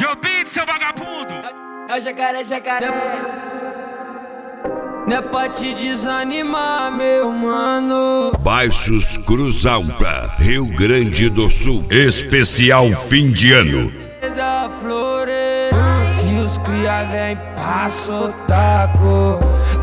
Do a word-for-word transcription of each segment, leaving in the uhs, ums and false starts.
Joe Beat, seu vagabundo. É o jacaré, jacaré. Não é pra te desanimar, meu mano. Baixos Cruz Alta, Rio Grande do Sul. Especial fim de ano. Da floresta, se os cria vem, passo taco.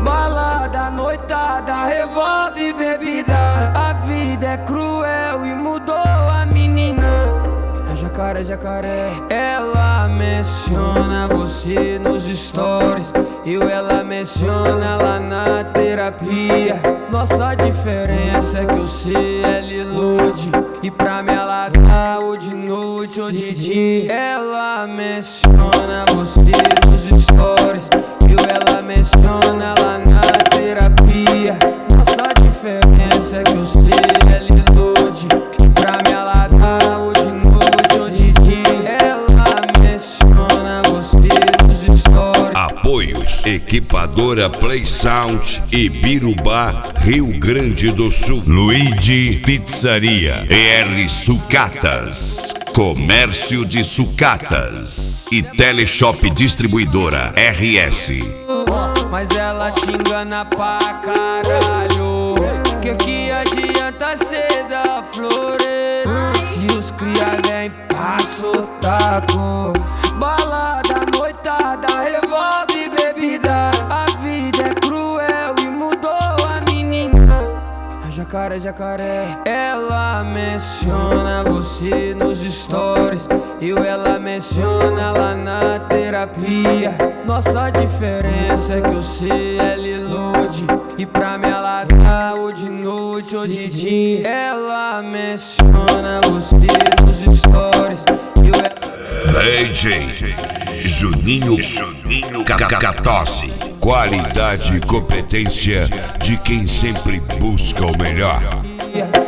Balada, noitada, revolta e bebidas. A vida é cruel e mudou a menina. É jacaré, jacaré. Ela menciona você nos stories, eu ela menciona lá na terapia. Nossa diferença é que eu sei ela ilude, e pra me ela dá ou de noite ou de dia. Ela menciona você nos stories, eu ela menciona lá na terapia. Nossa diferença é que eu sei ela ilude, e pra me ela dá ou de noite ou de dia. Ela menciona você nos stories. Apoios: Equipadora Play Sound e Birubá, Rio Grande do Sul. Luigi Pizzaria, E R Sucatas, Comércio de Sucatas e Teleshop Distribuidora R S. Mas ela te engana pra caralho. Que que adianta ser da floresta, se os cria vem, passo taco. Balada, noitada, revolta e bebidas. A vida é cruel e mudou a menina. É jacaré, jacaré. Ela menciona você nos stories, eu ela menciona lá na terapia. Nossa diferença é que eu sei ela ilude, e pra me ela dá ou de noite ou de dia. Ela menciona você nos stories, eu ela D J Juninho, Juninho Catose. Qualidade e competência de quem sempre busca o melhor.